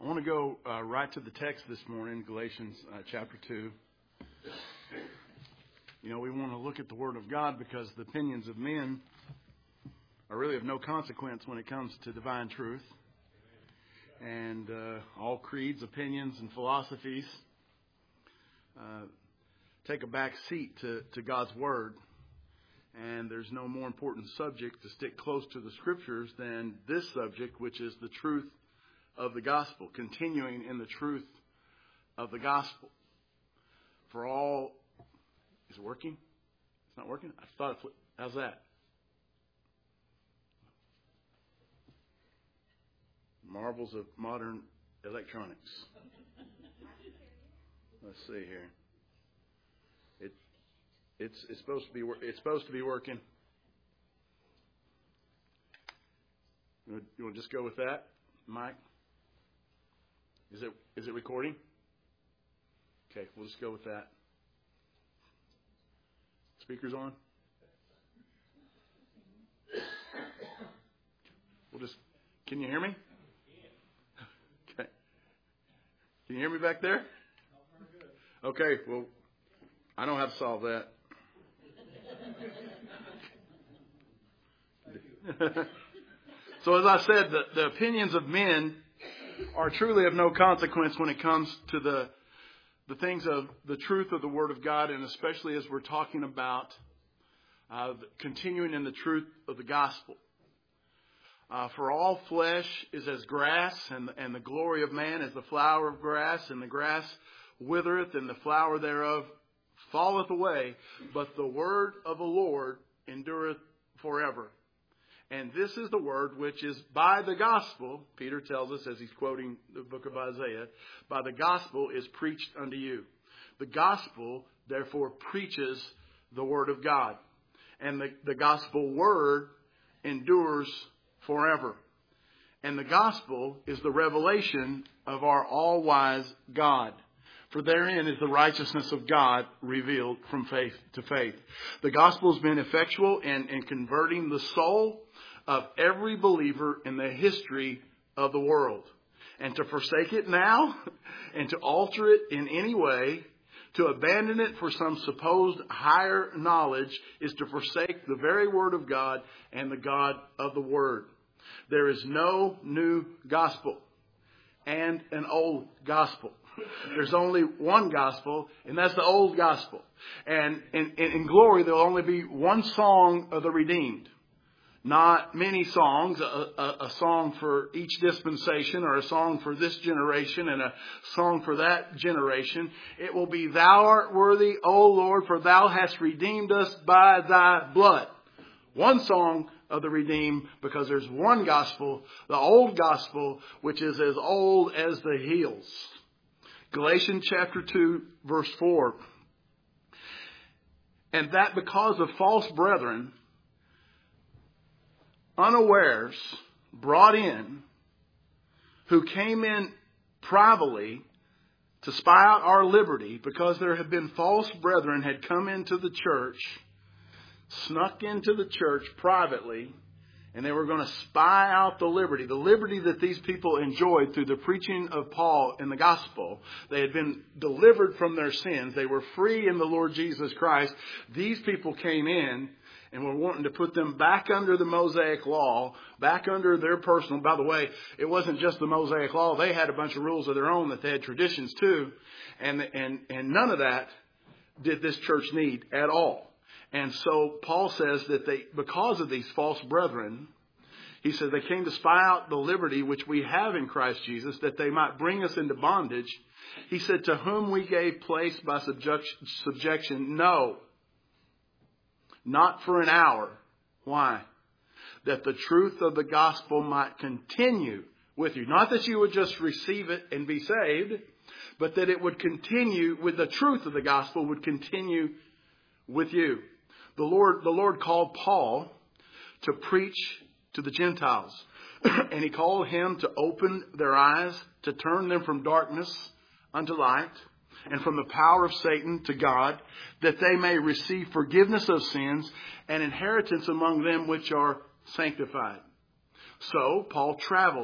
I want to go right to the text this morning, Galatians chapter 2. You know, we want to look at the Word of God because the opinions of men are really of no consequence when it comes to divine truth. And all creeds, opinions, and philosophies take a back seat to God's Word. And there's no more important subject to stick close to the Scriptures than this subject, which is the truth of the gospel, continuing in the truth of the gospel. For all, is it working? It's not working? I thought, how's that? Marvels of modern electronics. Let's see here. It's supposed to be working. You want to just go with that, Mike? Is it recording? Okay, we'll just go with that. Speakers on? Can you hear me? Okay. Can you hear me back there? Okay, well, I don't have to solve that. So as I said, the opinions of men are truly of no consequence when it comes to the things of the truth of the Word of God, and especially as we're talking about continuing in the truth of the gospel. For all flesh is as grass, and the glory of man is the flower of grass, and the grass withereth, and the flower thereof falleth away, but the word of the Lord endureth forever. And this is the word which is by the gospel, Peter tells us as he's quoting the book of Isaiah, by the gospel is preached unto you. The gospel, therefore, preaches the word of God. And the gospel word endures forever. And the gospel is the revelation of our all-wise God. For therein is the righteousness of God revealed from faith to faith. The gospel has been effectual in converting the soul of every believer in the history of the world. And to forsake it now, and to alter it in any way, to abandon it for some supposed higher knowledge, is to forsake the very word of God and the God of the word. There is no new gospel and an old gospel. There's only one gospel, and that's the old gospel. And in glory, there will only be one song of the redeemed. Not many songs, a song for each dispensation, or a song for this generation and a song for that generation. It will be, Thou art worthy, O Lord, for Thou hast redeemed us by Thy blood. One song of the redeemed, because there's one gospel, the old gospel, which is as old as the hills. Galatians chapter 2, verse 4. And that because of false brethren, unawares, brought in, who came in privately to spy out our liberty, because there had been false brethren had come into the church, snuck into the church privately, and they were going to spy out the liberty that these people enjoyed through the preaching of Paul in the gospel. They had been delivered from their sins. They were free in the Lord Jesus Christ. These people came in and were wanting to put them back under the Mosaic law, back under their personal. By the way, it wasn't just the Mosaic law. They had a bunch of rules of their own, that they had traditions too. And none of that did this church need at all. And so Paul says that because of these false brethren, he said they came to spy out the liberty which we have in Christ Jesus, that they might bring us into bondage. He said, to whom we gave place by subjection, no, not for an hour. Why? That the truth of the gospel might continue with you. Not that you would just receive it and be saved, but that it would continue with the truth of the gospel would continue with you. The Lord called Paul to preach to the Gentiles. And he called him to open their eyes, to turn them from darkness unto light, and from the power of Satan to God, that they may receive forgiveness of sins and inheritance among them which are sanctified. So Paul traveled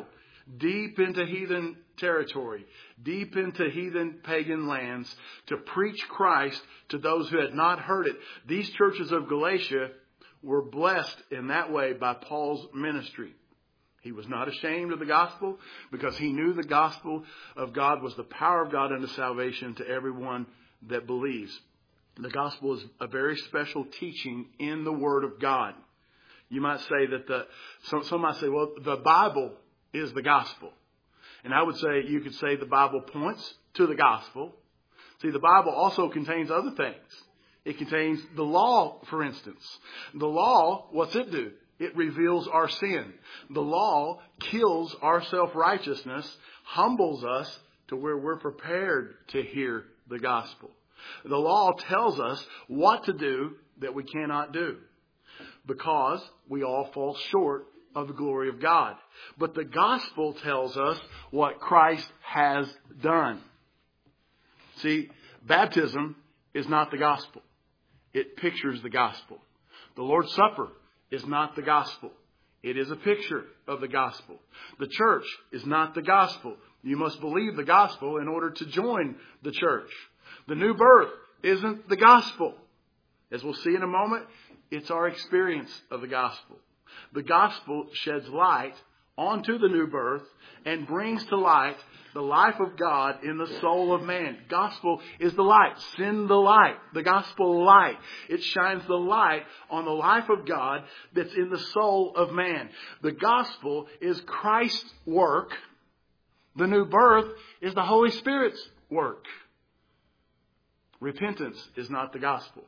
deep into heathen territory, deep into heathen pagan lands, to preach Christ to those who had not heard it. These churches of Galatia were blessed in that way by Paul's ministry. He was not ashamed of the gospel because he knew the gospel of God was the power of God unto salvation to everyone that believes. The gospel is a very special teaching in the Word of God. You might say that some might say, well, the Bible is the gospel. And I would say, you could say the Bible points to the gospel. See, the Bible also contains other things. It contains the law, for instance. The law, what's it do? It reveals our sin. The law kills our self-righteousness, humbles us to where we're prepared to hear the gospel. The law tells us what to do that we cannot do because we all fall short of the glory of God. But the gospel tells us what Christ has done. See, baptism is not the gospel. It pictures the gospel. The Lord's Supper is not the gospel. It is a picture of the gospel. The church is not the gospel. You must believe the gospel in order to join the church. The new birth isn't the gospel. As we'll see in a moment, it's our experience of the gospel. The gospel sheds light onto the new birth and brings to light the life of God in the soul of man. Gospel is the light. Send the light. The gospel light. It shines the light on the life of God that's in the soul of man. The gospel is Christ's work. The new birth is the Holy Spirit's work. Repentance is not the gospel.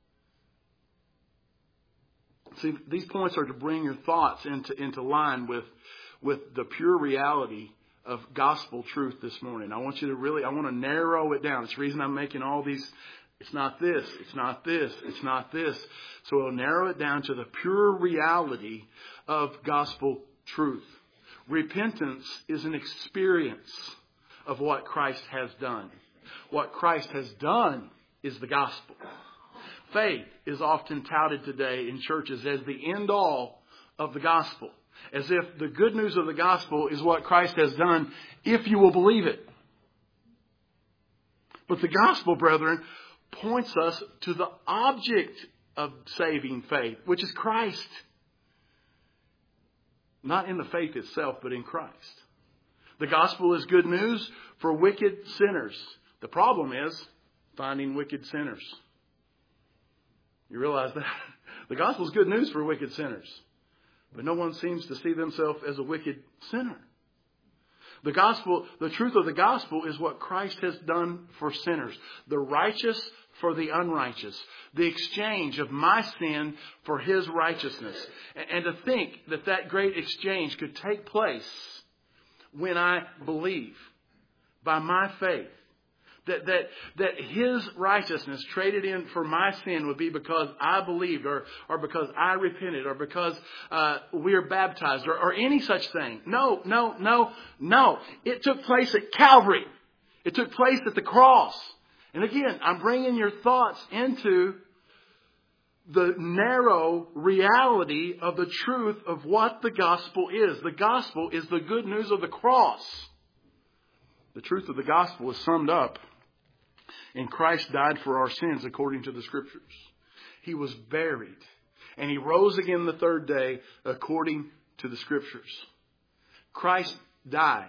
See, these points are to bring your thoughts into line with the pure reality of gospel truth this morning. I want to narrow it down. It's the reason I'm making all these. It's not this. It's not this. It's not this. So we'll narrow it down to the pure reality of gospel truth. Repentance is an experience of what Christ has done. What Christ has done is the gospel. Faith is often touted today in churches as the end all of the gospel. As if the good news of the gospel is what Christ has done if you will believe it. But the gospel, brethren, points us to the object of saving faith, which is Christ. Not in the faith itself, but in Christ. The gospel is good news for wicked sinners. The problem is finding wicked sinners. You realize that? The gospel is good news for wicked sinners. But no one seems to see themselves as a wicked sinner. The gospel, the truth of the gospel is what Christ has done for sinners. The righteous for the unrighteous. The exchange of my sin for His righteousness. And to think that that great exchange could take place when I believe by my faith. That His righteousness traded in for my sin would be because I believed or because I repented or because we are baptized or any such thing. No. It took place at Calvary. It took place at the cross. And again, I'm bringing your thoughts into the narrow reality of the truth of what the gospel is. The gospel is the good news of the cross. The truth of the gospel is summed up in Christ died for our sins according to the Scriptures. He was buried and He rose again the third day according to the Scriptures. Christ died.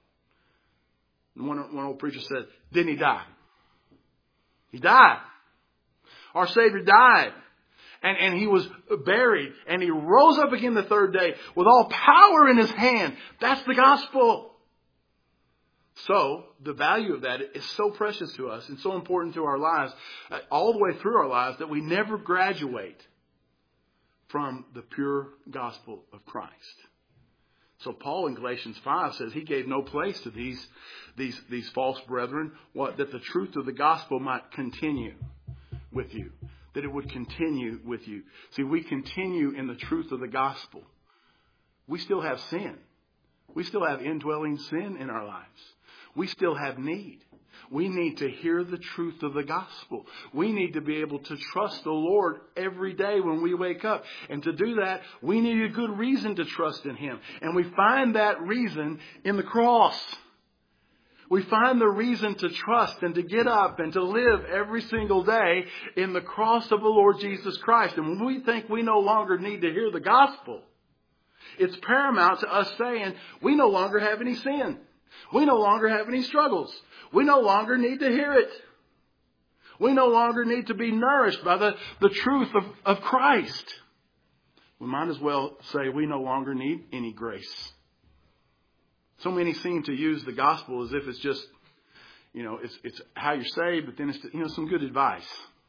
One old preacher said, didn't He die? He died. Our Savior died. And He was buried. And He rose up again the third day with all power in His hand. That's the gospel. So, the value of that is so precious to us and so important to our lives, all the way through our lives, that we never graduate from the pure gospel of Christ. So Paul in Galatians 5 says he gave no place to these false brethren, that the truth of the gospel might continue with you. That it would continue with you. See, we continue in the truth of the gospel. We still have sin. We still have indwelling sin in our lives. We still have need. We need to hear the truth of the gospel. We need to be able to trust the Lord every day when we wake up. And to do that, we need a good reason to trust in Him. And we find that reason in the cross. We find the reason to trust and to get up and to live every single day in the cross of the Lord Jesus Christ. And when we think we no longer need to hear the gospel, it's paramount to us saying we no longer have any sin. We no longer have any struggles. We no longer need to hear it. We no longer need to be nourished by the truth of Christ. We might as well say we no longer need any grace. So many seem to use the gospel as if it's just, it's how you're saved, but then it's, some good advice.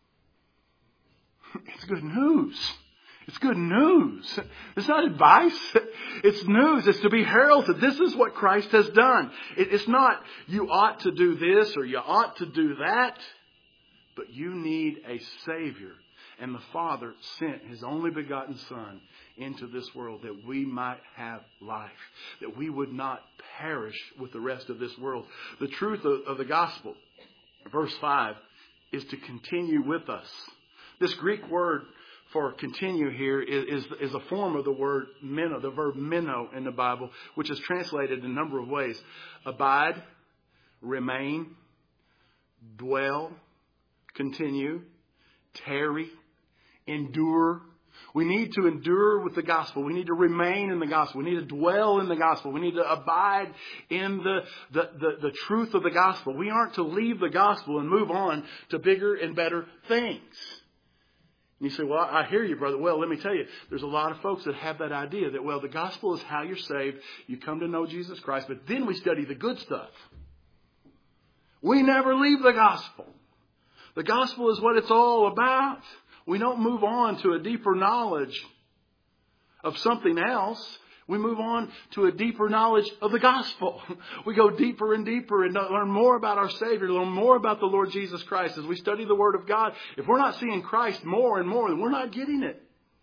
It's good news. It's good news. It's not advice. It's news. It's to be heralded. This is what Christ has done. It's not you ought to do this or you ought to do that. But you need a Savior. And the Father sent His only begotten Son into this world that we might have life. That we would not perish with the rest of this world. The truth of the gospel, verse 5, is to continue with us. This Greek word for continue here is a form of the word meno, the verb meno in the Bible, which is translated in a number of ways. Abide, remain, dwell, continue, tarry, endure. We need to endure with the gospel. We need to remain in the gospel. We need to dwell in the gospel. We need to abide in the truth of the gospel. We aren't to leave the gospel and move on to bigger and better things. And you say, well, I hear you, brother. Well, let me tell you, there's a lot of folks that have that idea that, well, the gospel is how you're saved. You come to know Jesus Christ, but then we study the good stuff. We never leave the gospel. The gospel is what it's all about. We don't move on to a deeper knowledge of something else. We move on to a deeper knowledge of the gospel. We go deeper and deeper and learn more about our Savior, learn more about the Lord Jesus Christ. As we study the Word of God, if we're not seeing Christ more and more, then we're not getting it.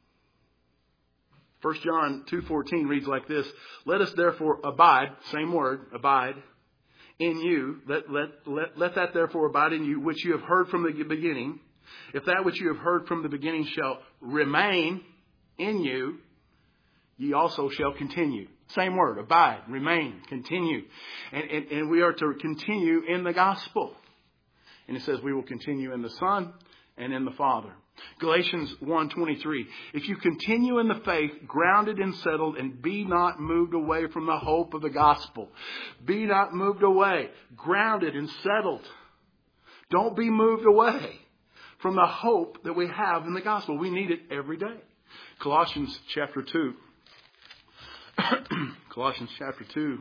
1 John 2:14 reads like this: Let us therefore abide, same word, abide, in you. Let that therefore abide in you, which you have heard from the beginning. If that which you have heard from the beginning shall remain in you, ye also shall continue. Same word, abide, remain, continue. And we are to continue in the gospel. And it says we will continue in the Son and in the Father. Galatians 1:23. If you continue in the faith, grounded and settled, and be not moved away from the hope of the gospel. Be not moved away, grounded and settled. Don't be moved away from the hope that we have in the gospel. We need it every day. Colossians chapter 2. Colossians chapter 2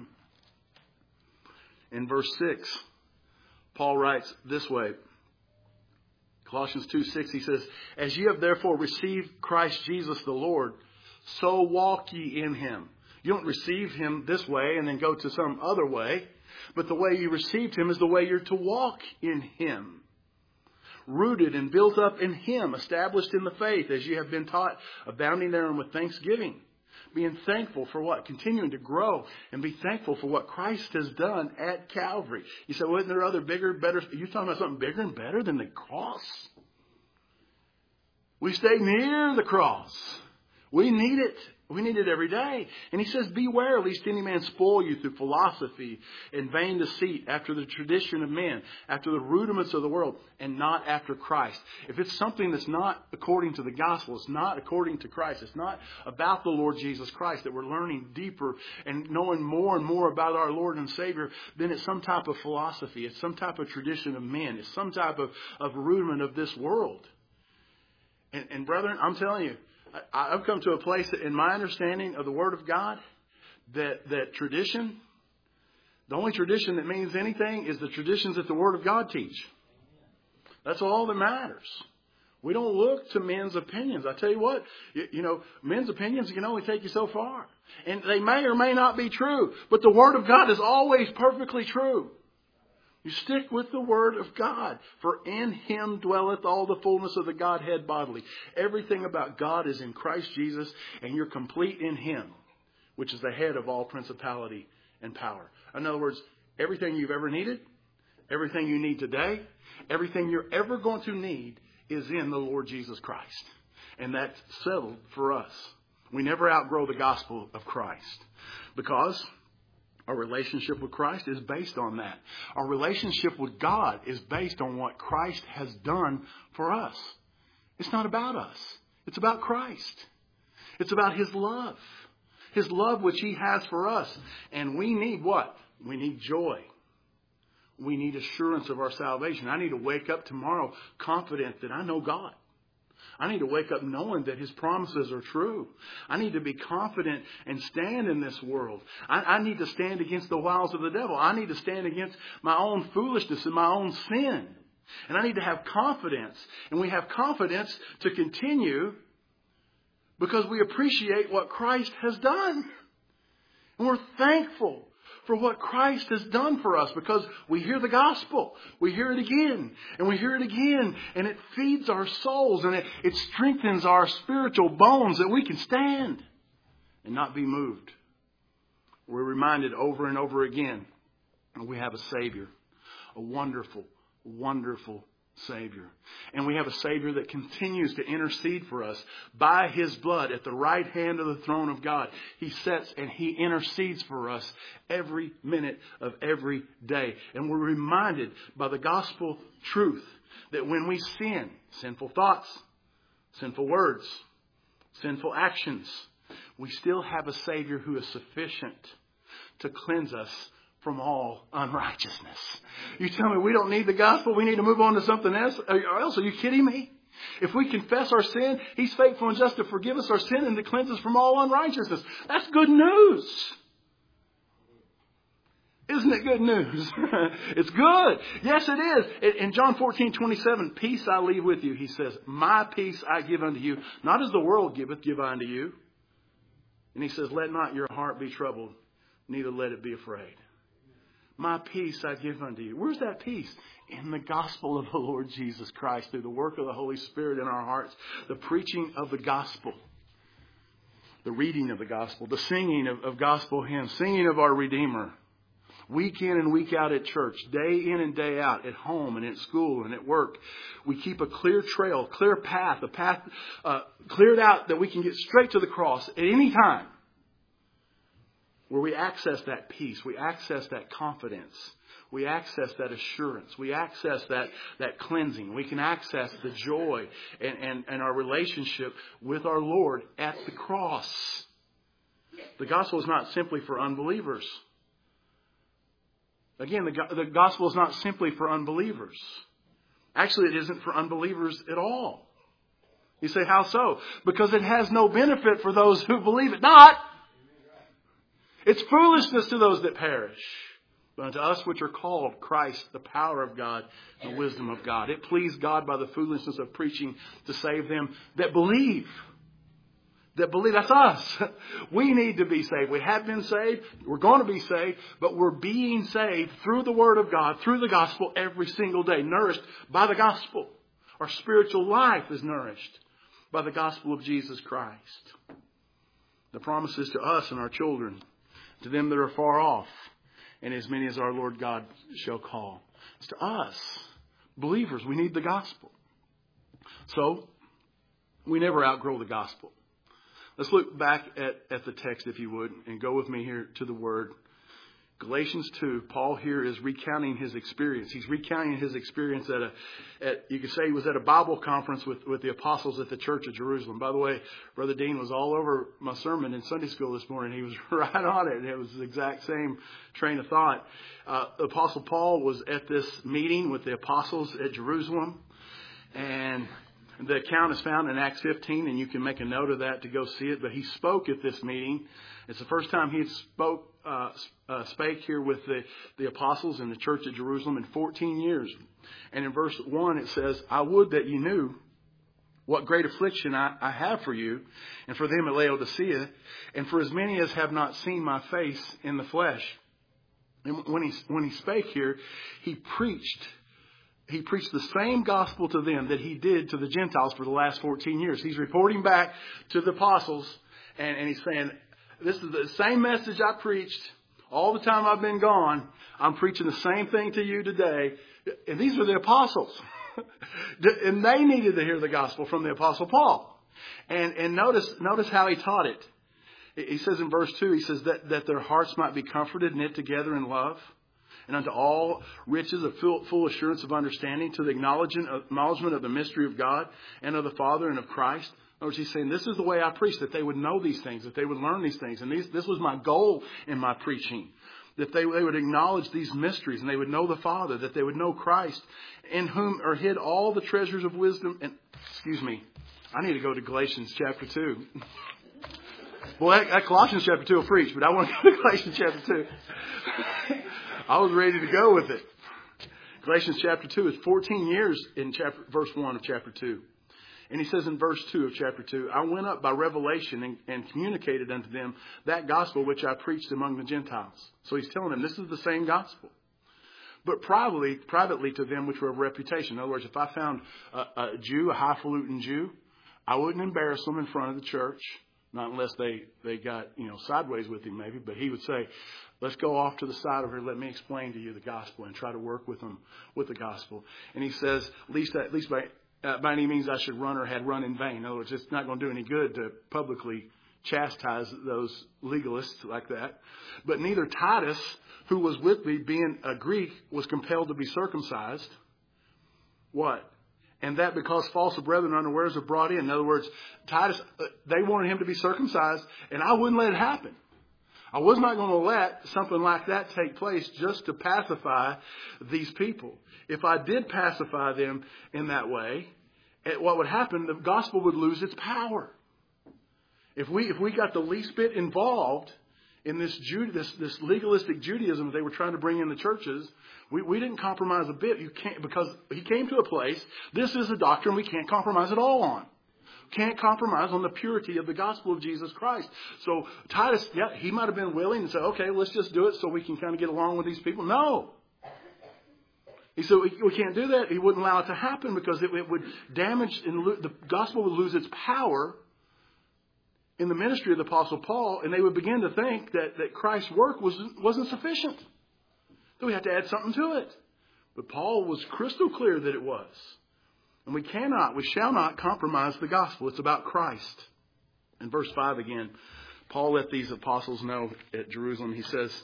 in verse 6. Paul writes this way. Colossians 2:6, he says, As ye have therefore received Christ Jesus the Lord, so walk ye in Him. You don't receive Him this way and then go to some other way. But the way you received Him is the way you're to walk in Him. Rooted and built up in Him, established in the faith, as you have been taught, abounding therein with thanksgiving. Being thankful for what? Continuing to grow and be thankful for what Christ has done at Calvary. You say, well, isn't there other bigger, better? You're talking about something bigger and better than the cross? We stay near the cross. We need it. We need it every day. And he says, beware lest any man spoil you through philosophy and vain deceit, after the tradition of men, after the rudiments of the world, and not after Christ. If it's something that's not according to the gospel, it's not according to Christ, it's not about the Lord Jesus Christ, that we're learning deeper and knowing more and more about our Lord and Savior, then it's some type of philosophy, it's some type of tradition of men, it's some type of rudiment of this world. And brethren, I'm telling you, I've come to a place that in my understanding of the Word of God, that tradition, the only tradition that means anything is the traditions that the Word of God teach. That's all that matters. We don't look to men's opinions. I tell you what, men's opinions can only take you so far. And they may or may not be true. But the Word of God is always perfectly true. You stick with the Word of God. For in Him dwelleth all the fullness of the Godhead bodily. Everything about God is in Christ Jesus, and you're complete in Him, which is the head of all principality and power. In other words, everything you've ever needed, Everything you need today, everything you're ever going to need is in the Lord Jesus Christ. And that's settled for us. We never outgrow the gospel of Christ because our relationship with Christ is based on that. Our relationship with God is based on what Christ has done for us. It's not about us. It's about Christ. It's about His love. His love which He has for us. And we need what? We need joy. We need assurance of our salvation. I need to wake up tomorrow confident that I know God. I need to wake up knowing that His promises are true. I need to be confident and stand in this world. I need to stand against the wiles of the devil. I need to stand against my own foolishness and my own sin. And I need to have confidence. And we have confidence to continue because we appreciate what Christ has done. And we're thankful for what Christ has done for us because we hear the gospel. We hear it again and we hear it again, and it feeds our souls and it strengthens our spiritual bones that we can stand and not be moved. We're reminded over and over again that we have a Savior, a wonderful, wonderful Savior. And we have a Savior that continues to intercede for us by His blood at the right hand of the throne of God. He sits and He intercedes for us every minute of every day. And we're reminded by the gospel truth that when we sin, sinful thoughts, sinful words, sinful actions, we still have a Savior who is sufficient to cleanse us from all unrighteousness. You tell me we don't need the gospel? We need to move on to something else? Are you kidding me? If we confess our sin, He's faithful and just to forgive us our sin and to cleanse us from all unrighteousness. That's good news. Isn't it good news? It's good. Yes, it is. In John 14:27, peace I leave with you. He says, my peace I give unto you. Not as the world giveth, give I unto you. And He says, let not your heart be troubled, neither let it be afraid. My peace I give unto you. Where's that peace? In the gospel of the Lord Jesus Christ, through the work of the Holy Spirit in our hearts, the preaching of the gospel, the reading of the gospel, the singing of gospel hymns, singing of our Redeemer, week in and week out at church, day in and day out, at home and at school and at work. We keep a clear trail, clear path, a path cleared out that we can get straight to the cross at any time. Where we access that peace, we access that confidence, we access that assurance, we access that cleansing. We can access the joy and our relationship with our Lord at the cross. The gospel is not simply for unbelievers. Again, the gospel is not simply for unbelievers. Actually, it isn't for unbelievers at all. You say, how so? Because it has no benefit for those who believe it not. It's foolishness to those that perish. But unto us which are called, Christ, the power of God, the wisdom of God. It pleased God by the foolishness of preaching to save them that believe. That believe. That's us. We need to be saved. We have been saved. We're going to be saved. But we're being saved through the Word of God, through the gospel every single day. Nourished by the gospel. Our spiritual life is nourished by the gospel of Jesus Christ. The promises to us and our children, to them that are far off, and as many as our Lord God shall call. It's to us, believers, we need the gospel. So, we never outgrow the gospel. Let's look back at the text, if you would, and go with me here to the Word. Galatians 2, Paul here is recounting his experience. He's recounting his experience you could say he was at a Bible conference with the apostles at the church of Jerusalem. By the way, Brother Dean was all over my sermon in Sunday school this morning. He was right on it. It was the exact same train of thought. The Apostle Paul was at this meeting with the apostles at Jerusalem. And the account is found in Acts 15, and you can make a note of that to go see it. But he spoke at this meeting. It's the first time he had spake here with the apostles in the church at Jerusalem in 14 years. And in verse 1 it says, I would that you knew what great affliction I have for you, and for them at Laodicea, and for as many as have not seen my face in the flesh. And when he spake here, he preached the same gospel to them that he did to the Gentiles for the last 14 years. He's reporting back to the apostles, and he's saying, this is the same message I preached all the time I've been gone, I'm preaching the same thing to you today. And these are the apostles. And they needed to hear the gospel from the apostle Paul. And notice how he taught it. He says in verse 2, he says that their hearts might be comforted, knit together in love, and unto all riches of full assurance of understanding, to the acknowledgement of the mystery of God and of the Father and of Christ. In other words, he's saying, this is the way I preach, that they would know these things, that they would learn these things. And this was my goal in my preaching, that they would acknowledge these mysteries, and they would know the Father, that they would know Christ, in whom are hid all the treasures of wisdom. And I need to go to Galatians chapter 2. Well, that Colossians chapter 2 will preach, but I want to go to Galatians chapter 2. I was ready to go with it. Galatians chapter 2 is 14 years in verse 1 of chapter 2. And he says in verse 2 of chapter 2, I went up by revelation and communicated unto them that gospel which I preached among the Gentiles. So he's telling them this is the same gospel. But privately to them which were of reputation. In other words, if I found a Jew, a highfalutin Jew, I wouldn't embarrass them in front of the church. Not unless they got, sideways with him maybe. But he would say, let's go off to the side over here. Let me explain to you the gospel and try to work with them with the gospel. And he says, at least by any means I should run or had run in vain. In other words, it's not going to do any good to publicly chastise those legalists like that. But neither Titus, who was with me, being a Greek, was compelled to be circumcised. What? And that because false brethren unawares are brought in. In other words, Titus, they wanted him to be circumcised, and I wouldn't let it happen. I was not going to let something like that take place just to pacify these people. If I did pacify them in that way, what would happen? The gospel would lose its power. If we got the least bit involved in this legalistic Judaism they were trying to bring in the churches, we didn't compromise a bit. You can't, because he came to a place. This is a doctrine we can't compromise at all on. Can't compromise on the purity of the gospel of Jesus Christ. So Titus, he might have been willing to say, okay, let's just do it so we can kind of get along with these people. No. He said, we can't do that. He wouldn't allow it to happen because it would damage, and the gospel would lose its power in the ministry of the Apostle Paul, and they would begin to think that Christ's work wasn't sufficient. That we had to add something to it. But Paul was crystal clear that it was. And we shall not compromise the gospel. It's about Christ. In verse 5 again, Paul let these apostles know at Jerusalem. He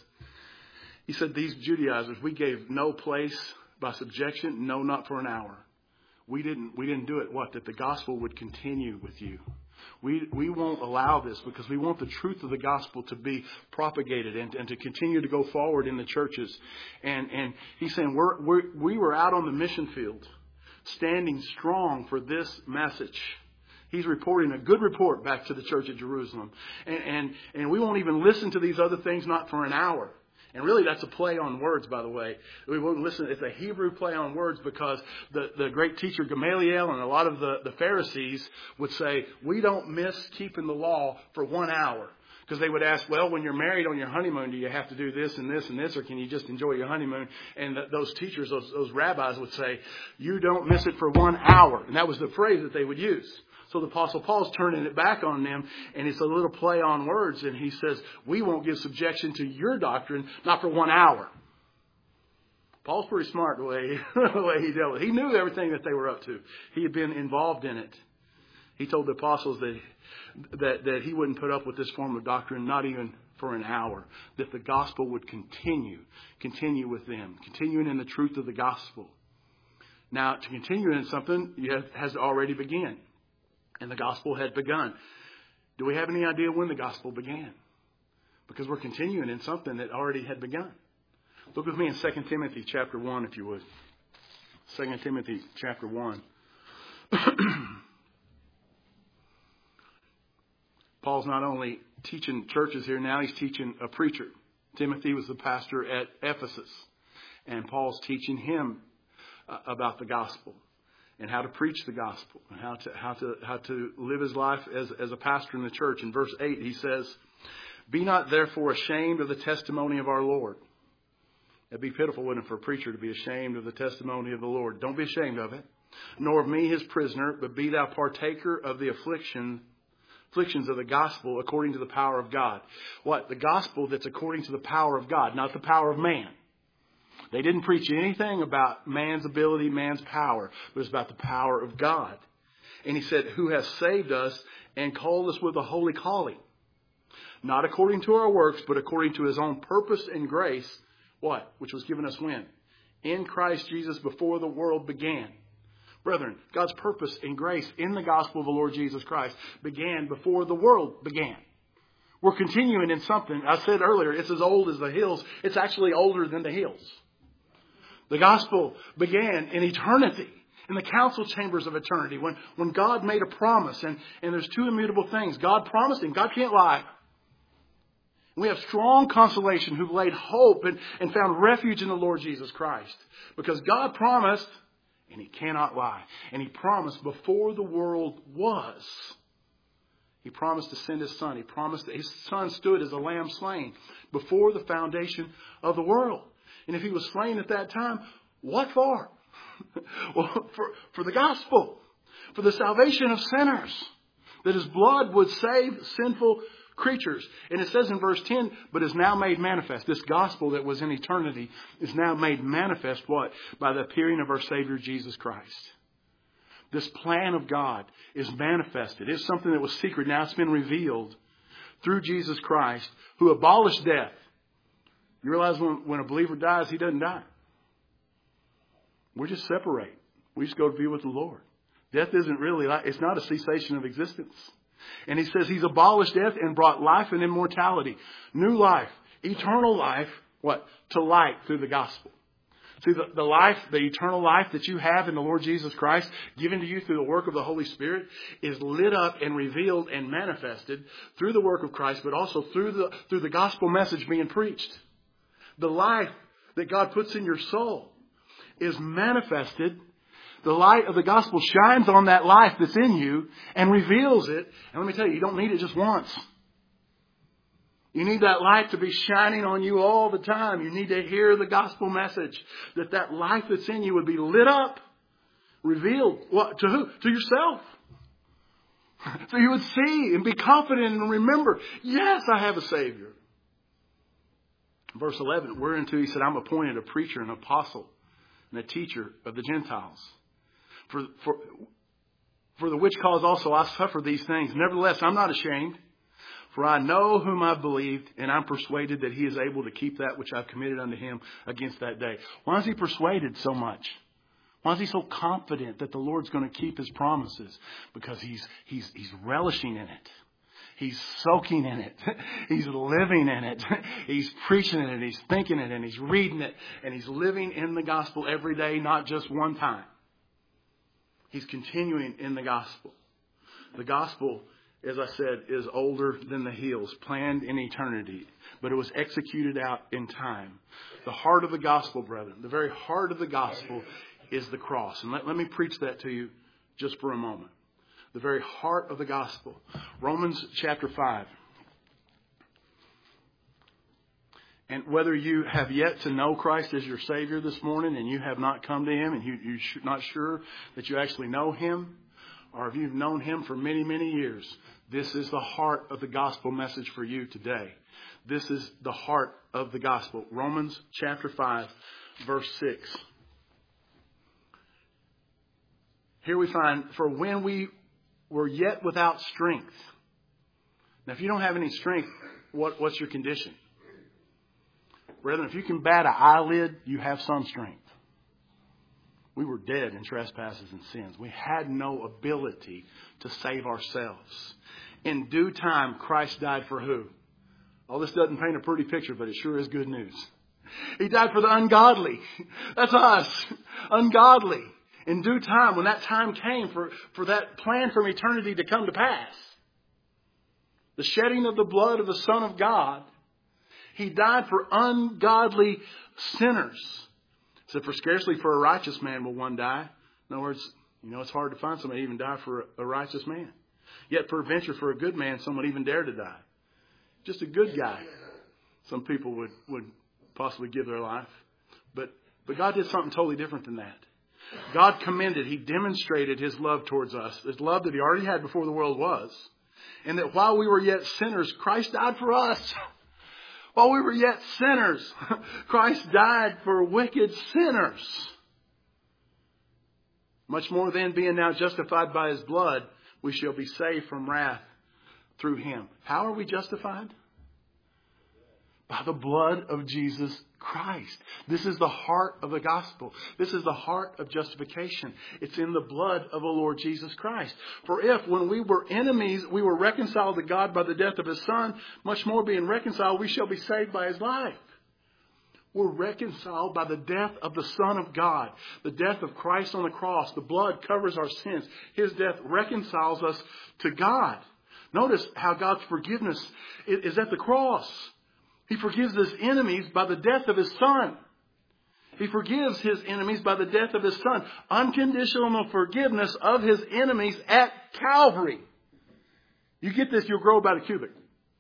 said, these Judaizers, we gave no place by subjection, no, not for an hour. We didn't do it. What? That the gospel would continue with you. We won't allow this because we want the truth of the gospel to be propagated and to continue to go forward in the churches. And he's saying we were out on the mission field, standing strong for this message. He's reporting a good report back to the church at Jerusalem. And we won't even listen to these other things, not for an hour. And really that's a play on words, by the way. We won't listen. It's a Hebrew play on words because the great teacher Gamaliel and a lot of the Pharisees would say, we don't miss keeping the law for 1 hour. Because they would ask, well, when you're married on your honeymoon, do you have to do this and this and this, or can you just enjoy your honeymoon? And those teachers, those rabbis would say, you don't miss it for 1 hour. And that was the phrase that they would use. So the Apostle Paul's turning it back on them, and it's a little play on words. And he says, we won't give subjection to your doctrine, not for 1 hour. Paul's pretty smart the way he dealt with it. He knew everything that they were up to. He had been involved in it. He told the apostles that he wouldn't put up with this form of doctrine, not even for an hour. That the gospel would continue with them, continuing in the truth of the gospel. Now, to continue in something has already begun. And the gospel had begun. Do we have any idea when the gospel began? Because we're continuing in something that already had begun. Look with me in 2 Timothy chapter 1, if you would. 2 Timothy chapter 1. Paul's not only teaching churches here, now he's teaching a preacher. Timothy was the pastor at Ephesus. And Paul's teaching him about the gospel. And how to preach the gospel, and how to live his life as a pastor in the church. In verse 8, he says, be not therefore ashamed of the testimony of our Lord. It'd be pitiful, wouldn't it, for a preacher to be ashamed of the testimony of the Lord. Don't be ashamed of it. Nor of me, his prisoner, but be thou partaker of the affliction afflictions of the gospel according to the power of God. What? The gospel that's according to the power of God, not the power of man. They didn't preach anything about man's ability, man's power, but it's about the power of God. And he said, who has saved us and called us with a holy calling. Not according to our works, but according to his own purpose and grace. What? Which was given us when? In Christ Jesus before the world began. Brethren, God's purpose and grace in the gospel of the Lord Jesus Christ began before the world began. We're continuing in something. I said earlier, it's as old as the hills. It's actually older than the hills. The gospel began in eternity, in the council chambers of eternity, when God made a promise. And there's two immutable things. God promised and God can't lie. We have strong consolation who've laid hope and found refuge in the Lord Jesus Christ. Because God promised, and He cannot lie. And He promised before the world was. He promised to send His Son. He promised that His Son stood as a lamb slain before the foundation of the world. And if He was slain at that time, what for? Well, for the gospel. For the salvation of sinners. That His blood would save sinful creatures. And it says in verse 10, but is now made manifest. This gospel that was in eternity is now made manifest, what? By the appearing of our Savior Jesus Christ. This plan of God is manifested. It's something that was secret. Now it's been revealed through Jesus Christ, who abolished death. You realize when a believer dies, he doesn't die. We just separate. We just go to be with the Lord. Death isn't really it's not a cessation of existence. And he says He's abolished death and brought life and immortality. New life, eternal life, what? To light through the gospel. See, the life, the eternal life that you have in the Lord Jesus Christ, given to you through the work of the Holy Spirit, is lit up and revealed and manifested through the work of Christ, but also through the gospel message being preached. The life that God puts in your soul is manifested. The light of the gospel shines on that life that's in you and reveals it. And let me tell you, you don't need it just once. You need that light to be shining on you all the time. You need to hear the gospel message. That life that's in you would be lit up, revealed. What? To who? To yourself. So you would see and be confident and remember, yes, I have a Savior. Verse 11, he said, I'm appointed a preacher, an apostle, and a teacher of the Gentiles. For the which cause also I suffer these things. Nevertheless, I'm not ashamed. For I know whom I believed, and I'm persuaded that He is able to keep that which I've committed unto Him against that day. Why is he persuaded so much? Why is he so confident that the Lord's going to keep His promises? Because he's relishing in it. He's soaking in it. He's living in it. He's preaching it. He's thinking it. And he's reading it. And he's living in the gospel every day, not just one time. He's continuing in the gospel. The gospel, as I said, is older than the hills, planned in eternity. But it was executed out in time. The heart of the gospel, brethren, the very heart of the gospel is the cross. And let me preach that to you just for a moment. The very heart of the gospel. Romans chapter 5. And whether you have yet to know Christ as your Savior this morning and you have not come to Him and you're not sure that you actually know Him, or if you've known Him for many, many years, this is the heart of the gospel message for you today. This is the heart of the gospel. Romans chapter 5, verse 6. Here we find, for when we were yet without strength. Now, if you don't have any strength, what's your condition? Brethren, if you can bat an eyelid, you have some strength. We were dead in trespasses and sins. We had no ability to save ourselves. In due time, Christ died for who? Oh, this doesn't paint a pretty picture, but it sure is good news. He died for the ungodly. That's us. Ungodly. In due time, when that time came for that plan from eternity to come to pass, the shedding of the blood of the Son of God, He died for ungodly sinners. So for scarcely for a righteous man will one die. In other words, it's hard to find somebody even die for a righteous man. Yet peradventure for a good man, someone even dare to die. Just a good guy. Some people would possibly give their life. But God did something totally different than that. God commended, He demonstrated His love towards us. His love that He already had before the world was. And that while we were yet sinners, Christ died for us. While we were yet sinners, Christ died for wicked sinners. Much more then, being now justified by His blood, we shall be saved from wrath through Him. How are we justified? By the blood of Jesus Christ. This is the heart of the gospel. This is the heart of justification. It's in the blood of the Lord Jesus Christ. For if, when we were enemies, we were reconciled to God by the death of His Son, much more being reconciled, we shall be saved by His life. We're reconciled by the death of the Son of God. The death of Christ on the cross. The blood covers our sins. His death reconciles us to God. Notice how God's forgiveness is at the cross. He forgives His enemies by the death of His Son. He forgives His enemies by the death of His Son. Unconditional forgiveness of His enemies at Calvary. You get this, you'll grow about a cubit.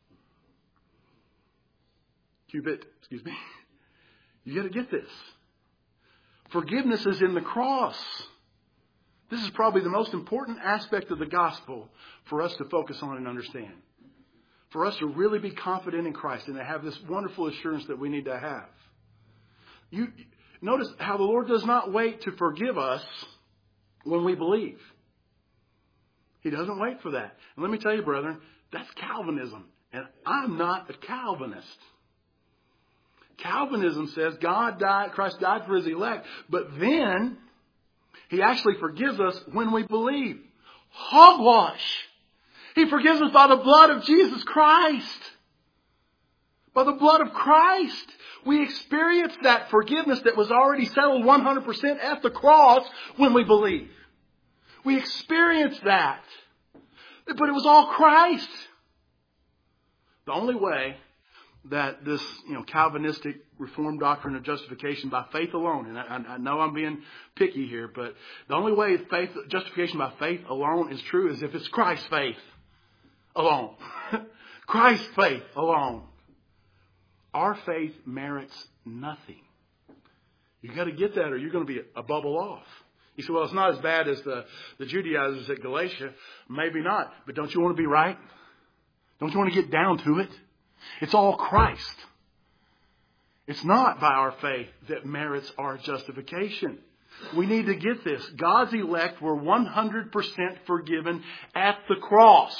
Excuse me. You got to get this. Forgiveness is in the cross. This is probably the most important aspect of the gospel for us to focus on and understand. For us to really be confident in Christ and to have this wonderful assurance that we need to have. You notice how the Lord does not wait to forgive us when we believe. He doesn't wait for that. And let me tell you, brethren, that's Calvinism. And I'm not a Calvinist. Calvinism says Christ died for His elect, but then He actually forgives us when we believe. Hogwash! He forgives us by the blood of Jesus Christ. By the blood of Christ. We experience that forgiveness that was already settled 100% at the cross when we believe. We experience that. But it was all Christ. The only way that this, Calvinistic Reformed doctrine of justification by faith alone, and I know I'm being picky here, but the only way justification by faith alone is true is if it's Christ's faith alone. Christ's faith alone. Our faith merits nothing. You got to get that or you're going to be a bubble off. You say, well, it's not as bad as the Judaizers at Galatia. Maybe not. But don't you want to be right? Don't you want to get down to it? It's all Christ. It's not by our faith that merits our justification. We need to get this. God's elect were 100% forgiven at the cross.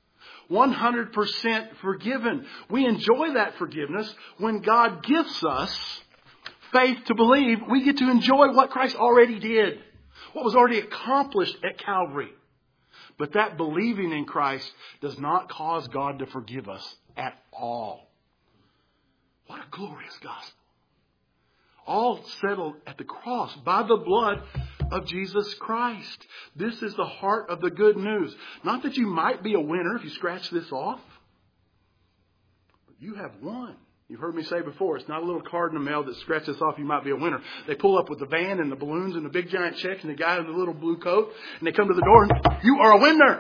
100% forgiven. We enjoy that forgiveness when God gives us faith to believe. We get to enjoy what Christ already did. What was already accomplished at Calvary. But that believing in Christ does not cause God to forgive us at all. What a glorious gospel. All settled at the cross by the blood of Jesus Christ. This is the heart of the good news. Not that you might be a winner if you scratch this off. But you have won. You've heard me say before, it's not a little card in the mail that scratches off you might be a winner. They pull up with the van and the balloons and the big giant checks and the guy in the little blue coat. And they come to the door and you are a winner.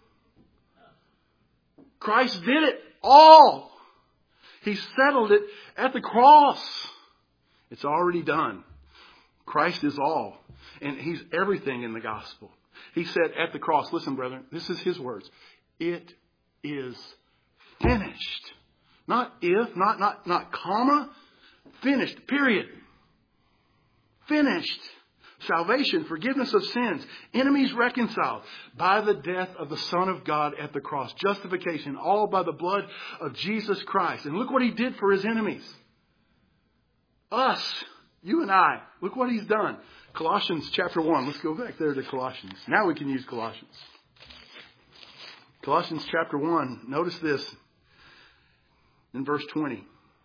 Christ did it all. He settled it at the cross. It's already done. Christ is all. And He's everything in the gospel. He said at the cross, listen, brethren, this is His words. It is finished. Not if, not comma. Finished, period. Finished. Salvation, forgiveness of sins, enemies reconciled by the death of the Son of God at the cross. Justification, all by the blood of Jesus Christ. And look what He did for His enemies. Us, you and I. Look what He's done. Colossians chapter 1. Let's go back there to Colossians. Now we can use Colossians. Colossians chapter 1. Notice this in verse 20.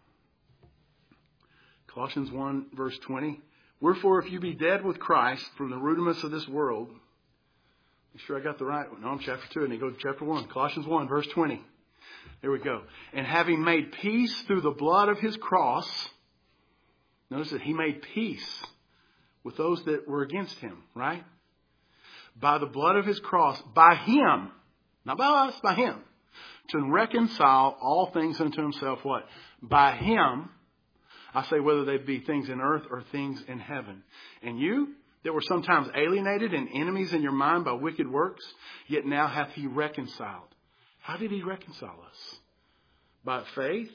Colossians 1 verse 20. Wherefore, if you be dead with Christ from the rudiments of this world. Make sure I got the right one. No, I'm chapter 2. And you go to chapter 1. Colossians 1 verse 20. There we go. And having made peace through the blood of His cross. Notice that He made peace with those that were against Him, right? By the blood of His cross, by Him, not by us, by Him, to reconcile all things unto Himself, what? By Him, I say whether they be things in earth or things in heaven. And you, that were sometimes alienated and enemies in your mind by wicked works, yet now hath He reconciled. How did He reconcile us? By faith?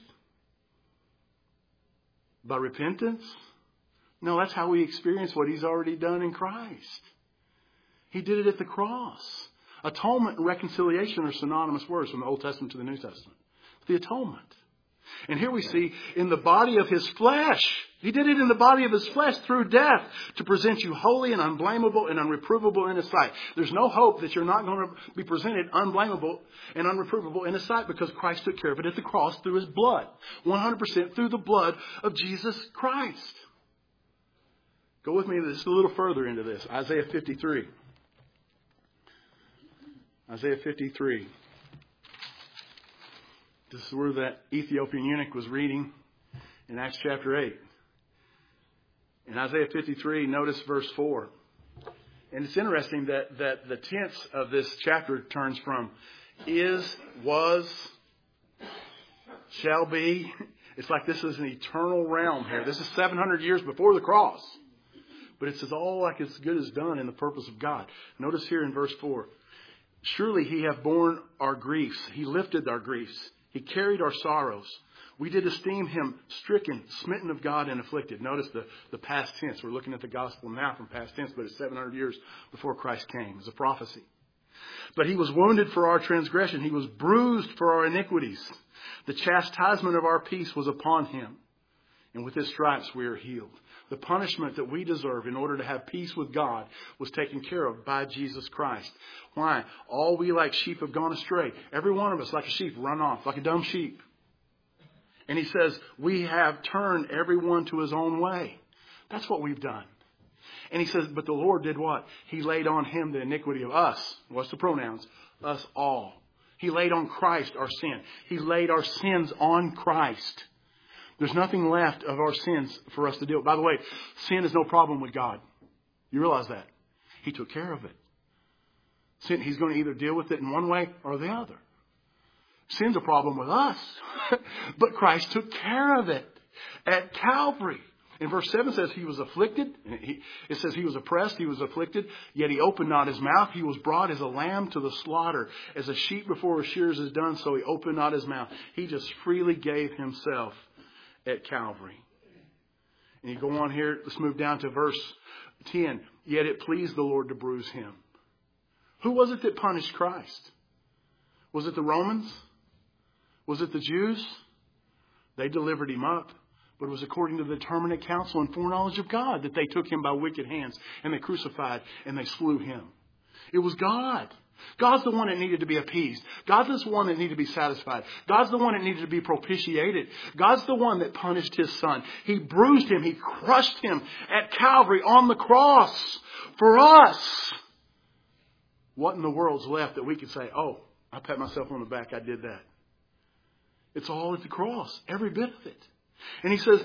By repentance? No, that's how we experience what He's already done in Christ. He did it at the cross. Atonement and reconciliation are synonymous words from the Old Testament to the New Testament. The atonement. And here we see in the body of His flesh. He did it in the body of His flesh through death to present you holy and unblameable and unreprovable in His sight. There's no hope that you're not going to be presented unblameable and unreprovable in His sight because Christ took care of it at the cross through His blood. 100% through the blood of Jesus Christ. Go with me just a little further into this. Isaiah 53. Isaiah 53. This is where that Ethiopian eunuch was reading in Acts chapter 8. In Isaiah 53, notice verse 4. And it's interesting that the tense of this chapter turns from is, was, shall be. It's like this is an eternal realm here. This is 700 years before the cross. But it's all like as good as done in the purpose of God. Notice here in verse 4. Surely He hath borne our griefs. He lifted our griefs. He carried our sorrows. We did esteem Him stricken, smitten of God, and afflicted. Notice the past tense. We're looking at the gospel now from past tense, but it's 700 years before Christ came. It's a prophecy. But He was wounded for our transgression. He was bruised for our iniquities. The chastisement of our peace was upon Him. And with His stripes we are healed. The punishment that we deserve in order to have peace with God was taken care of by Jesus Christ. Why? All we like sheep have gone astray. Every one of us like a sheep run off, like a dumb sheep. And He says, we have turned everyone to his own way. That's what we've done. And He says, but the Lord did what? He laid on Him the iniquity of us. What's the pronouns? Us all. He laid on Christ our sin. He laid our sins on Christ. There's nothing left of our sins for us to deal with. By the way, sin is no problem with God. You realize that? He took care of it. Sin, He's going to either deal with it in one way or the other. Sin's a problem with us. But Christ took care of it at Calvary. In verse 7 says He was afflicted. It says He was oppressed, He was afflicted, yet He opened not His mouth. He was brought as a lamb to the slaughter. As a sheep before his shears is done, so He opened not His mouth. He just freely gave Himself at Calvary. And you go on here, let's move down to verse 10. Yet it pleased the Lord to bruise Him. Who was it that punished Christ? Was it the Romans? Was it the Jews? They delivered Him up. But it was according to the determinate counsel and foreknowledge of God that they took Him by wicked hands and they crucified and they slew Him. It was God. God's the one that needed to be appeased. God's the one that needed to be satisfied. God's the one that needed to be propitiated. God's the one that punished His Son. He bruised Him. He crushed Him at Calvary on the cross for us. What in the world's left that we could say, oh, I pat myself on the back, I did that. It's all at the cross, every bit of it. And He says,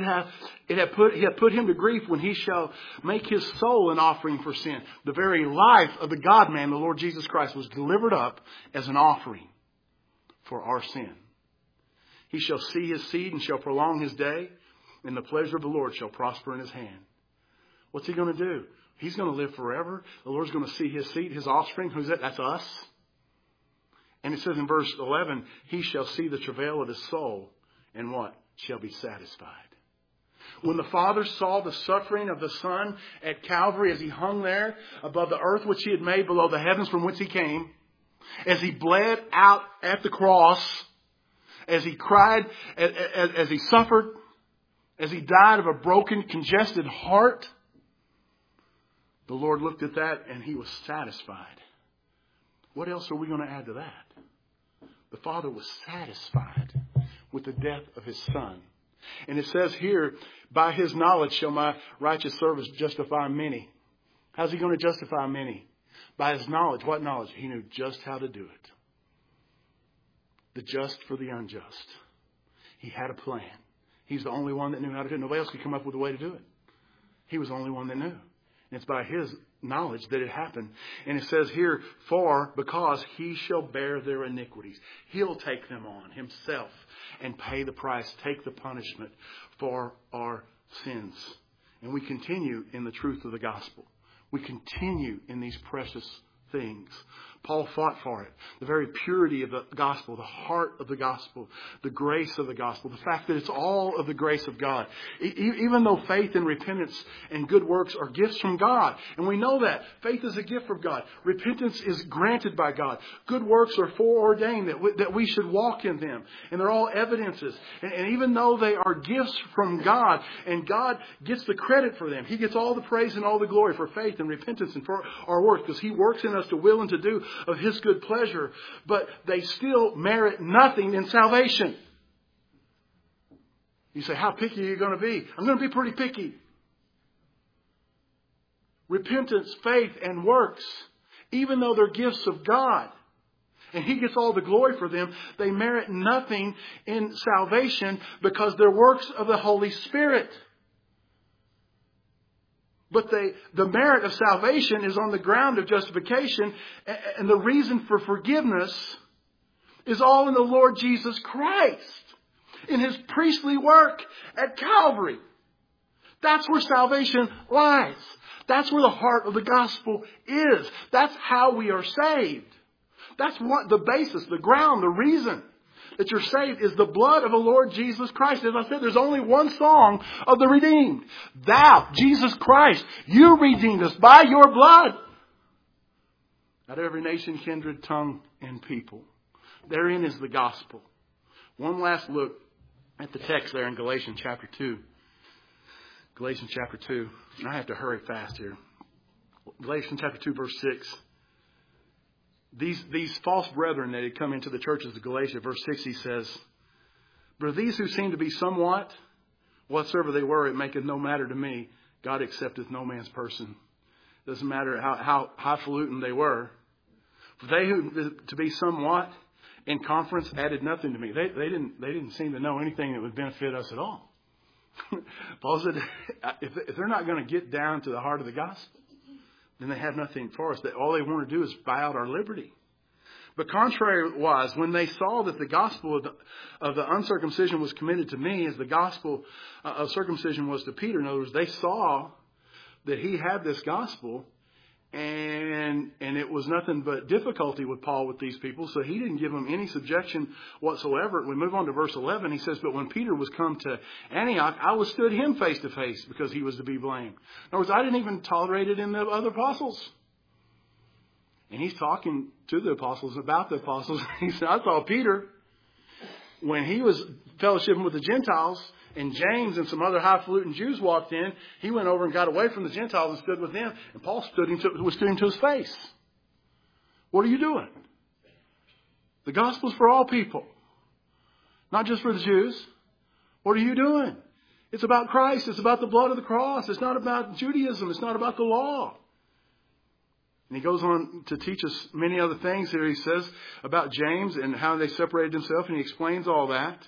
He hath put Him to grief when He shall make His soul an offering for sin. The very life of the God-man, the Lord Jesus Christ, was delivered up as an offering for our sin. He shall see His seed and shall prolong His day, and the pleasure of the Lord shall prosper in His hand. What's He going to do? He's going to live forever. The Lord's going to see His seed, His offspring. Who's that? That's us. And it says in verse 11, He shall see the travail of His soul, and what? Shall be satisfied. When the Father saw the suffering of the Son at Calvary as He hung there above the earth which He had made below the heavens from whence He came, as He bled out at the cross, as He cried, as He suffered, as He died of a broken, congested heart, the Lord looked at that and He was satisfied. What else are we going to add to that? The Father was satisfied with the death of His Son. And it says here, by His knowledge shall my righteous service justify many. How's He going to justify many? By His knowledge. What knowledge? He knew just how to do it. The just for the unjust. He had a plan. He's the only one that knew how to do it. Nobody else could come up with a way to do it. He was the only one that knew. And it's by His knowledge that it happened. And it says here, because He shall bear their iniquities. He'll take them on Himself and pay the price, take the punishment for our sins. And we continue in the truth of the gospel. We continue in these precious things. Paul fought for it. The very purity of the gospel, the heart of the gospel, the grace of the gospel, the fact that it's all of the grace of God. Even though faith and repentance and good works are gifts from God, and we know that. Faith is a gift from God. Repentance is granted by God. Good works are foreordained that we should walk in them. And they're all evidences. And even though they are gifts from God, and God gets the credit for them, He gets all the praise and all the glory for faith and repentance and for our work, because He works in us to will and to do of His good pleasure, but they still merit nothing in salvation. You say, how picky are you going to be? I'm going to be pretty picky. Repentance, faith, and works, even though they're gifts of God, and He gets all the glory for them, they merit nothing in salvation because they're works of the Holy Spirit. But the merit of salvation is on the ground of justification, and the reason for forgiveness is all in the Lord Jesus Christ, in His priestly work at Calvary. That's where salvation lies. That's where the heart of the gospel is. That's how we are saved. That's what the basis, the ground, the reason that you're saved is the blood of the Lord Jesus Christ. As I said, there's only one song of the redeemed. Thou, Jesus Christ, you redeemed us by your blood. Out of every nation, kindred, tongue, and people. Therein is the gospel. One last look at the text there in Galatians chapter 2. Galatians chapter 2. And I have to hurry fast here. Galatians chapter 2, verse 6. These false brethren that had come into the churches of Galatia, verse 6, he says, but these who seem to be somewhat, whatsoever they were, it maketh no matter to me. God accepteth no man's person. Doesn't matter how highfalutin they were. For they who to be somewhat in conference added nothing to me. They didn't seem to know anything that would benefit us at all. Paul said, if they're not going to get down to the heart of the gospel, then they have nothing for us. That all they want to do is buy out our liberty. But contrary-wise, when they saw that the gospel of the uncircumcision was committed to me, as the gospel of circumcision was to Peter, in other words, they saw that he had this gospel, and it was nothing but difficulty with Paul with these people, so he didn't give them any subjection whatsoever. We move on to verse 11. He says, but when Peter was come to Antioch, I withstood him face to face because he was to be blamed. In other words, I didn't even tolerate it in the other apostles. And he's talking to the apostles about the apostles. He said, I saw Peter, when he was fellowshipping with the Gentiles, and James and some other highfalutin Jews walked in, he went over and got away from the Gentiles and stood with them. And Paul stood him to his face. What are you doing? The gospel's for all people. Not just for the Jews. What are you doing? It's about Christ. It's about the blood of the cross. It's not about Judaism. It's not about the law. And he goes on to teach us many other things here. He says about James and how they separated themselves, and he explains all that.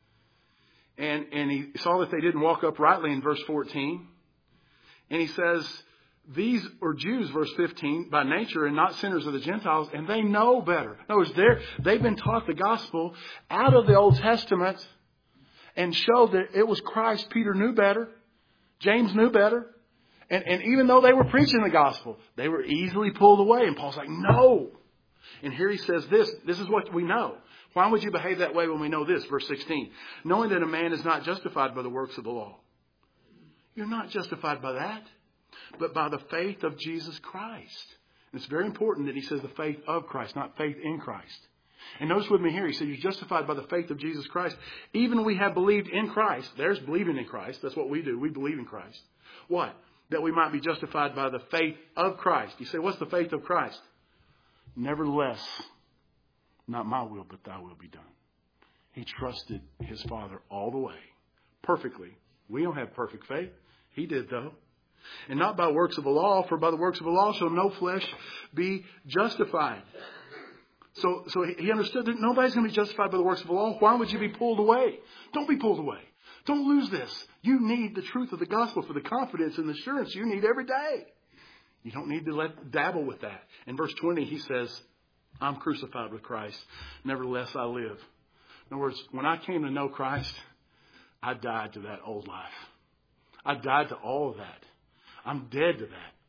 And he saw that they didn't walk uprightly in verse 14. And he says, these are Jews, verse 15, by nature and not sinners of the Gentiles, and they know better. In other words, they've been taught the gospel out of the Old Testament and show that it was Christ. Peter knew better. James knew better. And even though they were preaching the gospel, they were easily pulled away. And Paul's like, no. And here he says this is what we know. Why would you behave that way when we know this? Verse 16. Knowing that a man is not justified by the works of the law. You're not justified by that, but by the faith of Jesus Christ. And it's very important that he says the faith of Christ, not faith in Christ. And notice with me here, he said you're justified by the faith of Jesus Christ. Even we have believed in Christ. There's believing in Christ. That's what we do. We believe in Christ. What? That we might be justified by the faith of Christ. You say, what's the faith of Christ? Nevertheless, not my will, but thy will be done. He trusted his Father all the way, perfectly. We don't have perfect faith. He did, though. And not by works of the law, for by the works of the law shall no flesh be justified. So he understood that nobody's going to be justified by the works of the law. Why would you be pulled away? Don't be pulled away. Don't lose this. You need the truth of the gospel for the confidence and the assurance you need every day. You don't need to dabble with that. In verse 20, he says, I'm crucified with Christ. Nevertheless, I live. In other words, when I came to know Christ, I died to that old life. I died to all of that. I'm dead to that.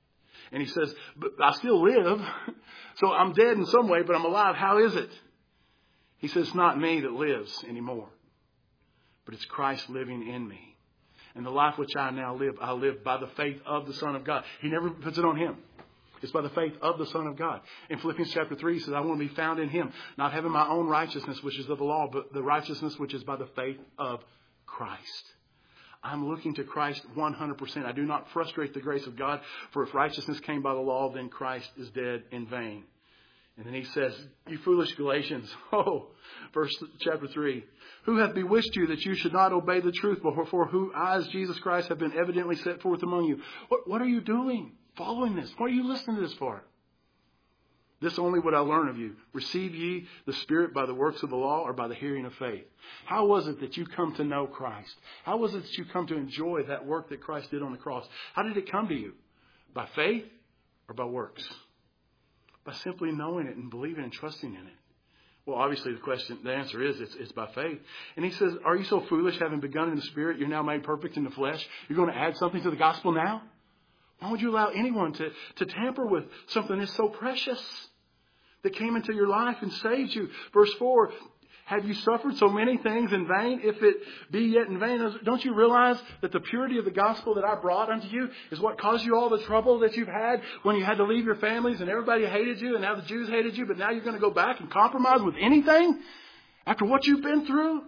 And he says, but I still live. So I'm dead in some way, but I'm alive. How is it? He says, it's not me that lives anymore, but it's Christ living in me. And the life which I now live, I live by the faith of the Son of God. He never puts it on him. It's by the faith of the Son of God. In Philippians chapter 3, he says, I want to be found in him, not having my own righteousness, which is of the law, but the righteousness which is by the faith of Christ. I'm looking to Christ 100%. I do not frustrate the grace of God, for if righteousness came by the law, then Christ is dead in vain. And then he says, you foolish Galatians, chapter 3, who hath bewitched you that you should not obey the truth, but for who I, as Jesus Christ, have been evidently set forth among you? What are you doing? Following this? What are you listening to this for? This only would I learn of you. Receive ye the Spirit by the works of the law or by the hearing of faith? How was it that you come to know Christ? How was it that you come to enjoy that work that Christ did on the cross? How did it come to you? By faith or by works? By simply knowing it and believing and trusting in it. Well, obviously the answer is it's by faith. And he says, are you so foolish, having begun in the Spirit, you're now made perfect in the flesh? You're going to add something to the gospel now? Why would you allow anyone to tamper with something that's so precious that came into your life and saved you? Verse 4, have you suffered so many things in vain, if it be yet in vain? Don't you realize that the purity of the gospel that I brought unto you is what caused you all the trouble that you've had when you had to leave your families and everybody hated you and now the Jews hated you, but now you're going to go back and compromise with anything after what you've been through?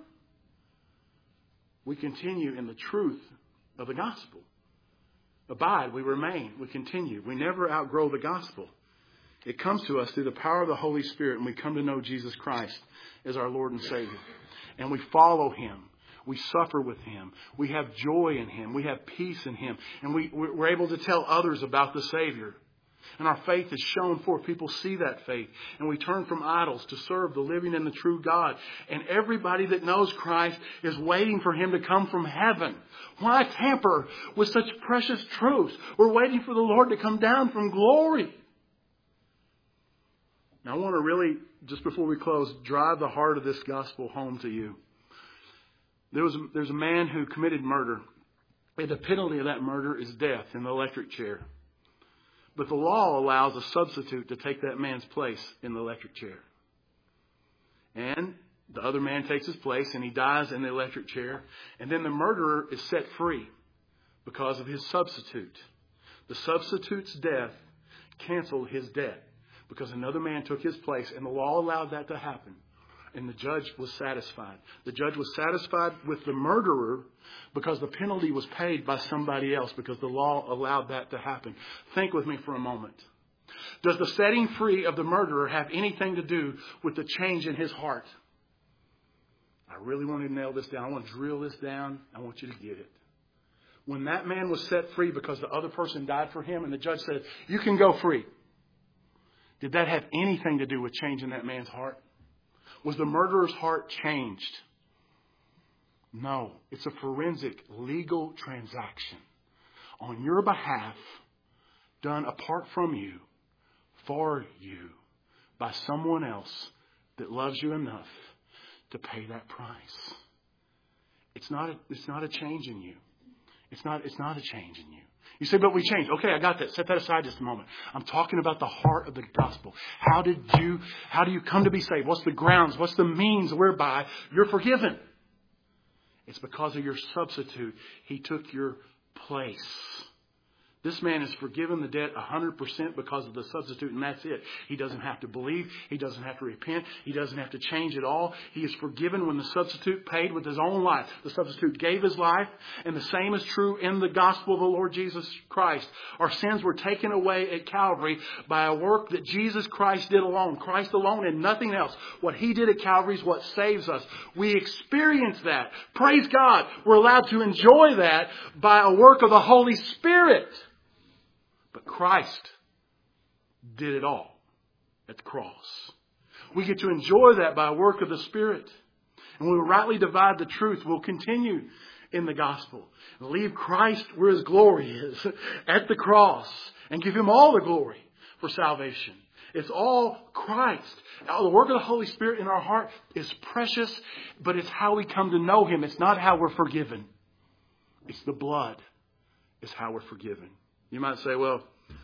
We continue in the truth of the gospel. Abide, we remain, we continue. We never outgrow the gospel. It comes to us through the power of the Holy Spirit, and we come to know Jesus Christ as our Lord and Savior. And we follow Him. We suffer with Him. We have joy in Him. We have peace in Him. And we're able to tell others about the Savior. And our faith is shown forth. People see that faith. And we turn from idols to serve the living and the true God. And everybody that knows Christ is waiting for Him to come from heaven. Why tamper with such precious truths? We're waiting for the Lord to come down from glory. Now I want to really, just before we close, drive the heart of this gospel home to you. There's a man who committed murder. And the penalty of that murder is death in the electric chair. But the law allows a substitute to take that man's place in the electric chair. And the other man takes his place and he dies in the electric chair. And then the murderer is set free because of his substitute. The substitute's death canceled his debt because another man took his place, and the law allowed that to happen. And the judge was satisfied. The judge was satisfied with the murderer because the penalty was paid by somebody else, because the law allowed that to happen. Think with me for a moment. Does the setting free of the murderer have anything to do with the change in his heart? I really want to nail this down. I want to drill this down. I want you to get it. When that man was set free because the other person died for him, and the judge said, you can go free. Did that have anything to do with changing that man's heart? Was the murderer's heart changed? No. It's a forensic legal transaction on your behalf, done apart from you, for you, by someone else that loves you enough to pay that price. It's not a change in you. It's not a change in you. You say, but we changed. Okay, I got that. Set that aside just a moment. I'm talking about the heart of the gospel. How do you come to be saved? What's the grounds? What's the means whereby you're forgiven? It's because of your substitute. He took your place. This man is forgiven the debt 100% because of the substitute, and that's it. He doesn't have to believe. He doesn't have to repent. He doesn't have to change at all. He is forgiven when the substitute paid with his own life. The substitute gave his life, and the same is true in the gospel of the Lord Jesus Christ. Our sins were taken away at Calvary by a work that Jesus Christ did alone. Christ alone and nothing else. What He did at Calvary is what saves us. We experience that. Praise God. We're allowed to enjoy that by a work of the Holy Spirit. But Christ did it all at the cross. We get to enjoy that by a work of the Spirit. And when we rightly divide the truth, we'll continue in the gospel. And leave Christ where His glory is, at the cross, and give Him all the glory for salvation. It's all Christ. Now, the work of the Holy Spirit in our heart is precious, but it's how we come to know Him. It's not how we're forgiven. It's the blood is how we're forgiven. You might say, well,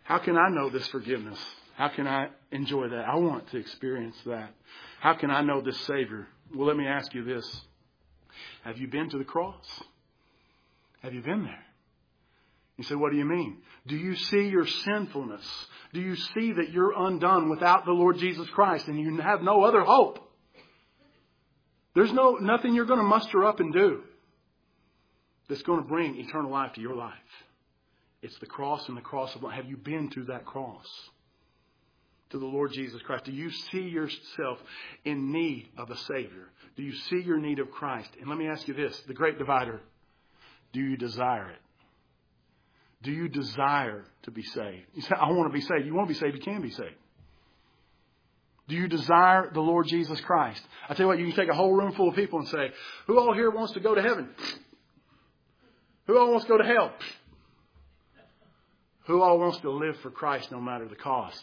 How can I know this forgiveness? How can I enjoy that? I want to experience that. How can I know this Savior? Well, let me ask you this. Have you been to the cross? Have you been there? You say, what do you mean? Do you see your sinfulness? Do you see that you're undone without the Lord Jesus Christ and you have no other hope? There's nothing you're going to muster up and do that's going to bring eternal life to your life. It's the cross and the cross of life. Have you been to that cross? To the Lord Jesus Christ? Do you see yourself in need of a Savior? Do you see your need of Christ? And let me ask you this, the great divider. Do you desire it? Do you desire to be saved? You say, I want to be saved. You want to be saved, you can be saved. Do you desire the Lord Jesus Christ? I tell you what, you can take a whole room full of people and say, who all here wants to go to heaven? Who all wants to go to hell? Who all wants to live for Christ no matter the cost?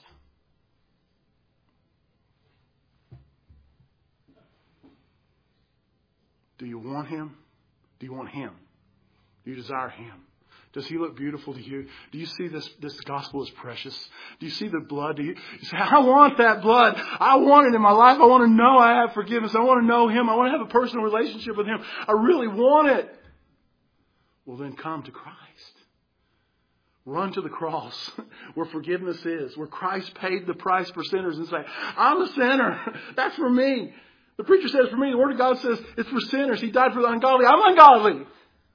Do you want Him? Do you want Him? Do you desire Him? Does He look beautiful to you? Do you see this gospel is precious? Do you see the blood? You say, I want that blood. I want it in my life. I want to know I have forgiveness. I want to know Him. I want to have a personal relationship with Him. I really want it. Well, then come to Christ. Run to the cross where forgiveness is, where Christ paid the price for sinners and say, I'm a sinner. That's for me. The preacher says for me. The Word of God says it's for sinners. He died for the ungodly. I'm ungodly.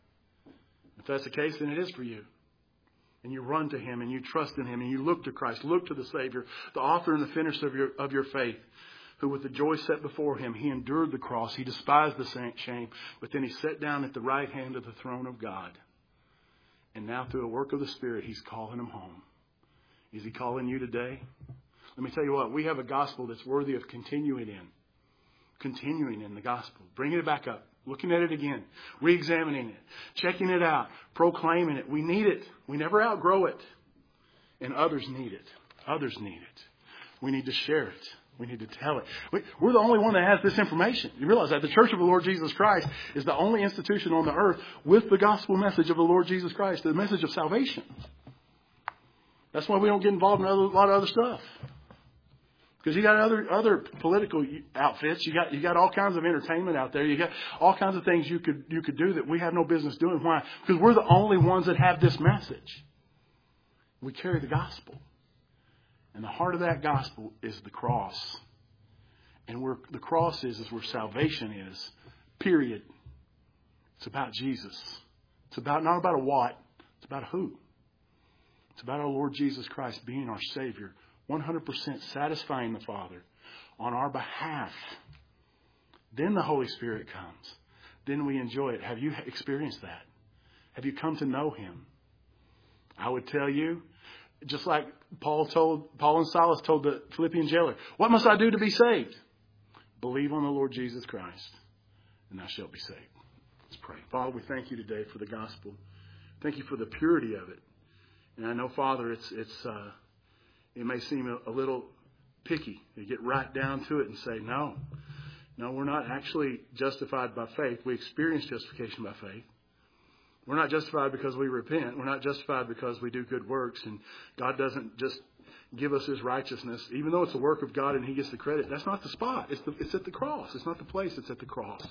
If that's the case, then it is for you. And you run to Him and you trust in Him and you look to Christ. Look to the Savior, the author and the finisher of your faith, who with the joy set before Him, He endured the cross. He despised the shame, but then He sat down at the right hand of the throne of God. And now through a work of the Spirit, He's calling them home. Is He calling you today? Let me tell you what, we have a gospel that's worthy of continuing in. Continuing in the gospel. Bringing it back up. Looking at it again. Re-examining it. Checking it out. Proclaiming it. We need it. We never outgrow it. And others need it. Others need it. We need to share it. We need to tell it. We're the only one that has this information. You realize that the Church of the Lord Jesus Christ is the only institution on the earth with the gospel message of the Lord Jesus Christ. The message of salvation. That's why we don't get involved in a lot of other stuff. Because you got other political outfits, you got all kinds of entertainment out there, you got all kinds of things you could do that we have no business doing. Why? Because we're the only ones that have this message. We carry the gospel, and the heart of that gospel is the cross, and where the cross is where salvation is. Period. It's about Jesus. It's about not about a what, it's about a who. It's about our Lord Jesus Christ being our Savior. 100% satisfying the Father on our behalf. Then the Holy Spirit comes. Then we enjoy it. Have you experienced that? Have you come to know Him? I would tell you, just like Paul and Silas told the Philippian jailer, what must I do to be saved? Believe on the Lord Jesus Christ, and thou shalt be saved. Let's pray. Father, we thank you today for the gospel. Thank you for the purity of it. And I know, Father, it may seem a little picky. You get right down to it and say, no, we're not actually justified by faith. We experience justification by faith. We're not justified because we repent. We're not justified because we do good works. And God doesn't just give us His righteousness. Even though it's a work of God and He gets the credit, that's not the spot. It's at the cross. It's not the place. It's at the cross.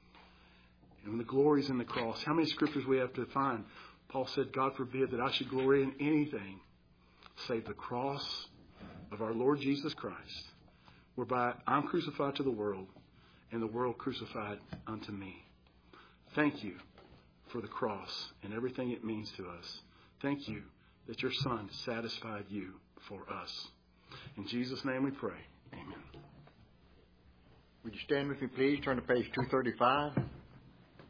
And the glory's in the cross. How many scriptures we have to find? Paul said, God forbid that I should glory in anything save the cross of our Lord Jesus Christ, whereby I'm crucified to the world and the world crucified unto me. Thank you for the cross and everything it means to us. Thank you that your Son satisfied you for us. In Jesus' name we pray. Amen. Would you stand with me, please? Turn to page 235.